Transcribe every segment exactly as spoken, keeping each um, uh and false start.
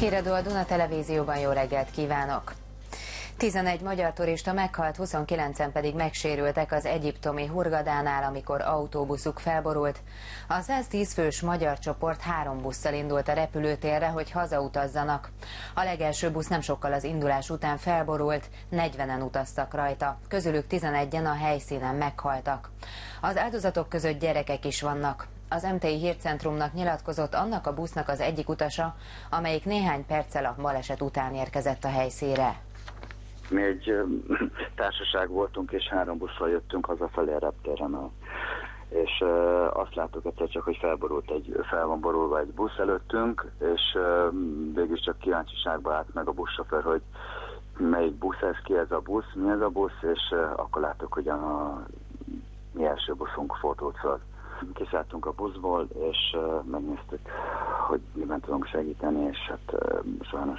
Híradó a Duna Televízióban, jó reggelt kívánok! tizenegy magyar turista meghalt, huszonkilencen pedig megsérültek az egyiptomi Hurgadánál, amikor autóbuszuk felborult. A száztíz fős magyar csoport három busszal indult a repülőtérre, hogy hazautazzanak. A legelső busz nem sokkal az indulás után felborult, negyvenen utaztak rajta, közülük tizenegyen a helyszínen meghaltak. Az áldozatok között gyerekek is vannak. Az em té i hírcentrumnak nyilatkozott annak a busznak az egyik utasa, amelyik néhány perccel a baleset után érkezett a helyszínre. Mi egy társaság voltunk, és három busszal jöttünk hazafelé a reptéren, és uh, azt láttuk egyszer csak, hogy felborult egy, fel van borulva egy busz előttünk, és uh, végül csak kíváncsiságba állt meg a buszsofőr, hogy melyik busz ez, ki ez a busz, mi ez a busz, és uh, akkor láttuk, hogy a mi első buszunk fordult föl. Kiszálltunk a buszból, és uh, megnéztük, hogy miben tudunk segíteni, és hát uh, sajnos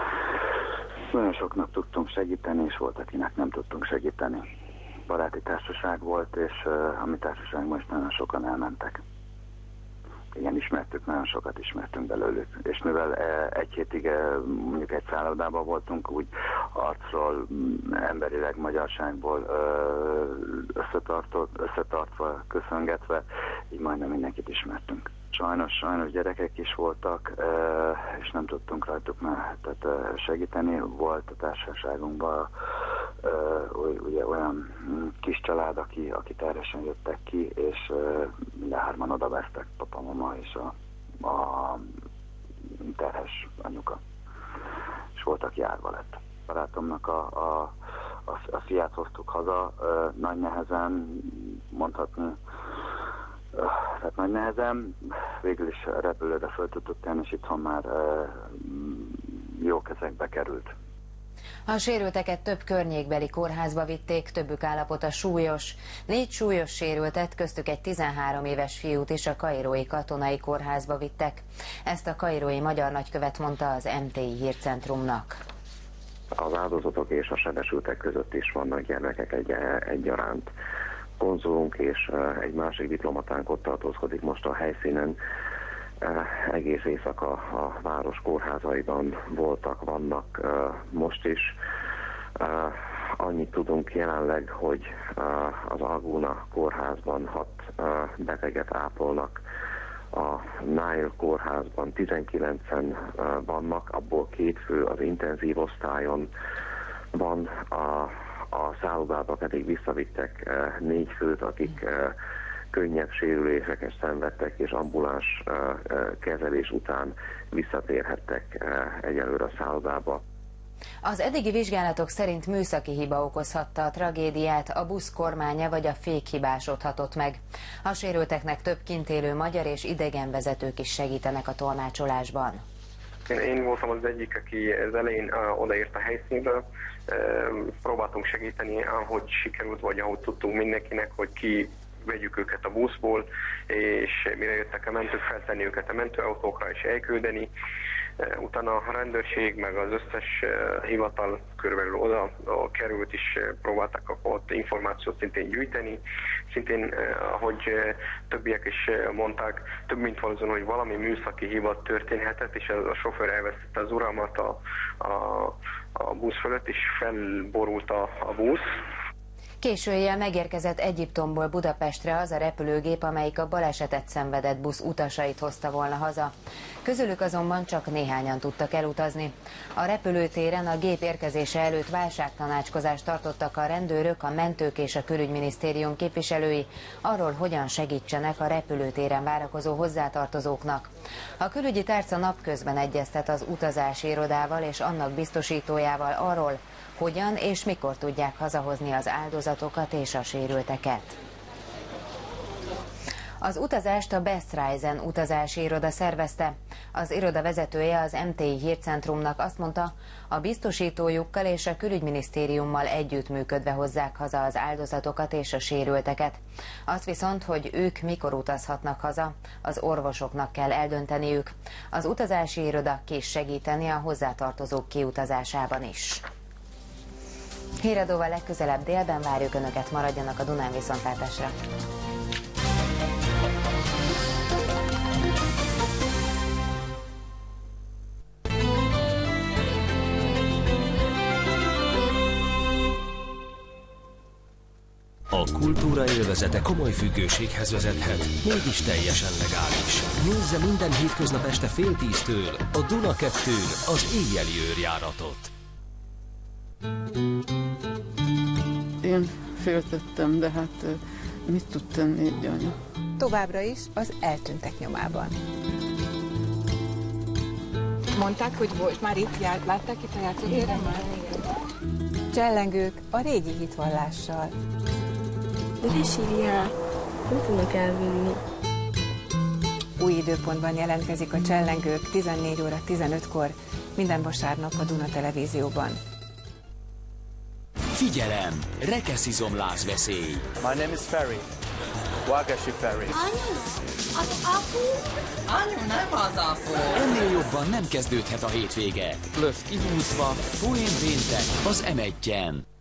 nagyon soknak tudtunk segíteni, és volt, akinek nem tudtunk segíteni. Baráti társaság volt, és uh, a mi társaságban is nagyon sokan elmentek. Igen, ismertük, nagyon sokat ismertünk belőlük. És mivel uh, egy hétig uh, mondjuk egy szállodában voltunk, úgy arcról, emberileg, magyarságból uh, összetartott, összetartva, köszöngetve, így majdnem mindenkit ismertünk. Sajnos, sajnos gyerekek is voltak, és nem tudtunk rajtuk már tehát segíteni. Volt a társaságunkban ugye olyan kis család, aki, aki teljesen jöttek ki, és mind a hárman odavesztek, papa, mama és a, a terhes anyuka. És volt, aki járva lett. Barátomnak a, a, a, a fiát hoztuk haza, nagy nehezen, mondhatni, tehát nagy nehezen, végül is repülőre föl tudtuk tenni, és itthon már uh, jó kezekbe került. A sérülteket több környékbeli kórházba vitték, többük állapota súlyos. Négy súlyos sérültet, köztük egy tizenhárom éves fiút is a kairói katonai kórházba vittek. Ezt a kairói magyar nagykövet mondta az em té i hírcentrumnak. Az áldozatok és a sebesültek között is vannak gyermekek egy, egyaránt. Konzulunk és egy másik diplomatánk ott tartózkodik most a helyszínen. Egész éjszaka a város kórházaiban voltak, vannak most is. Annyit tudunk jelenleg, hogy az Algona kórházban hat beteget ápolnak, a Nile kórházban tizenkilencen vannak, abból két fő az intenzív osztályon van, a A szállodába pedig visszavittek uh, négy főt, akik uh, könnyebb sérüléseket szenvedtek, és ambuláns uh, uh, kezelés után visszatérhettek uh, egyelőre a szállodába. Az eddigi vizsgálatok szerint műszaki hiba okozhatta a tragédiát, a busz kormánya vagy a fék hibásodhatott meg. A sérülteknek több kint élő magyar és idegenvezetők is segítenek a tolmácsolásban. Én voltam az egyik, aki az elején uh, odaért a helyszínre. Uh, próbáltunk segíteni, ahogy sikerült, vagy ahogy tudtunk mindenkinek, hogy ki vegyük őket a buszból, és mire jöttek a mentők, feltenni őket a mentőautókra és elküldeni. Uh, utána a rendőrség, meg az összes uh, hivatal körülbelül oda uh, került, és uh, próbáltak akkor ott információt szintén gyűjteni. Szintén, uh, ahogy uh, többiek is uh, mondták, több mint valószínű, hogy valami műszaki hiba történhetett, és a, a sofőr elvesztette az uralmat a, a, a busz fölött, és felborult a, a busz. Késő éjjel megérkezett Egyiptomból Budapestre az a repülőgép, amelyik a balesetet szenvedett busz utasait hozta volna haza. Közülük azonban csak néhányan tudtak elutazni. A repülőtéren a gép érkezése előtt válságtanácskozást tartottak a rendőrök, a mentők és a külügyminisztérium képviselői arról, hogyan segítsenek a repülőtéren várakozó hozzátartozóknak. A külügyi tárca napközben egyeztet az utazási irodával és annak biztosítójával arról, hogyan és mikor tudják hazahozni az áldozatokat és a sérülteket. Az utazást a Best Reisen utazási iroda szervezte. Az iroda vezetője az em té i hírcentrumnak azt mondta, a biztosítójukkal és a külügyminisztériummal együttműködve hozzák haza az áldozatokat és a sérülteket. Azt viszont, hogy ők mikor utazhatnak haza, az orvosoknak kell eldönteniük. Az utazási iroda kész segíteni a hozzátartozók kiutazásában is. Híradóval legközelebb délben várjuk Önöket, maradjanak a Dunán, viszontlátásra! A kultúra élvezete komoly függőséghez vezethet, mégis teljesen legális. Nézze minden hétköznap este fél tíztől a Duna kettőn az éjjeli őrjáratot. Én féltettem, de hát mit tud tenni egy anya? Továbbra is az eltűntek nyomában. Mondták, hogy volt már itt, jár, látták itt a játszótéren? Már, igen. Csellengők a régi hitvallással. De ne sírjál, nem tudnak elvinni. Új időpontban jelentkezik a Csellengők tizennégy óra tizenötkor, minden vasárnap a Duna Televízióban. Figyelem! Rekeszizomláz veszély! My name is Ferry. Wagashi Ferry. Anyu, az apu? Anyu, nem az apu! Ennél jobban nem kezdődhet a hétvége. Löv kihúzva, poén péntek az em egyen.